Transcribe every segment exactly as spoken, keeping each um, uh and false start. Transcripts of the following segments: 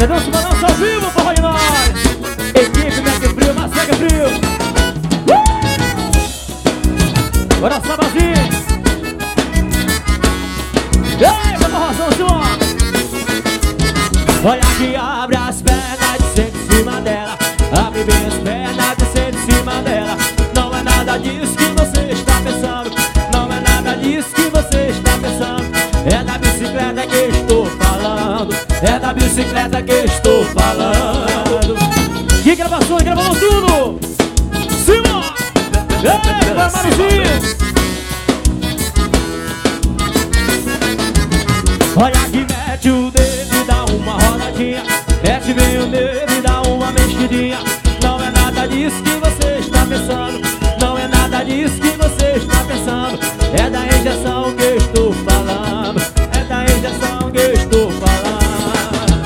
Dança balança ao vivo, forró de nós. Equipe Mega Frio, Massega Frio. uh! Bora Sabazinho. Ei, meu forrozão, João. Olha que abre as pernas, desce em cima dela. Abre bem as pernas, desce em cima dela. Não é nada disso que você está pensando. Não é nada disso que você está pensando. É da bicicleta que estou falando. É da bicicleta que estou falando. Que gravações, gravando tudo. Simão. Ei, vai Maruzinho. Olha que mete o dedo e dá uma rodadinha. Mete bem o dedo e dá uma mexidinha. Não é nada disso que você está pensando. Não é nada disso que você está pensando. É da injeção que eu estou falando. É da injeção que eu estou falando.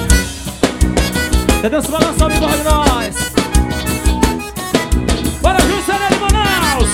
Você dança balança ao vivo de nós. Bora junto, Serena de Manaus.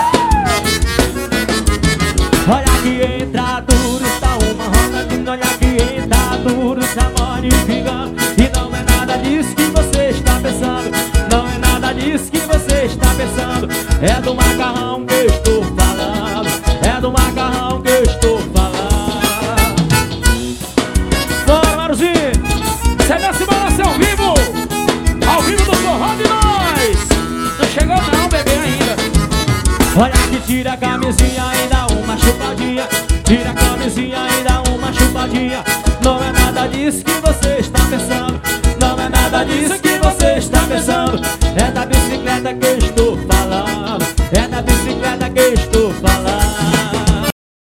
uh! Olha que entra duro, está uma rodadinha. Olha que entra duro, está modificando. E não é nada disso que você está pensando. Não é nada disso que você está pensando. É do macarrão que eu estou falando. É do macarrão que eu estou falando. Bora, Maruzinho. Você desce balança ao vivo. Ao vivo do forró de nós. Não chegou não, bebê, ainda. Olha que tira a camisinha e dá uma chupadinha. Tira a camisinha e dá uma chupadinha. Não é nada disso que você está pensando. Não é nada disso que você está pensando. É da bicicleta que eu estou falando. É da bicicleta que eu estou falando.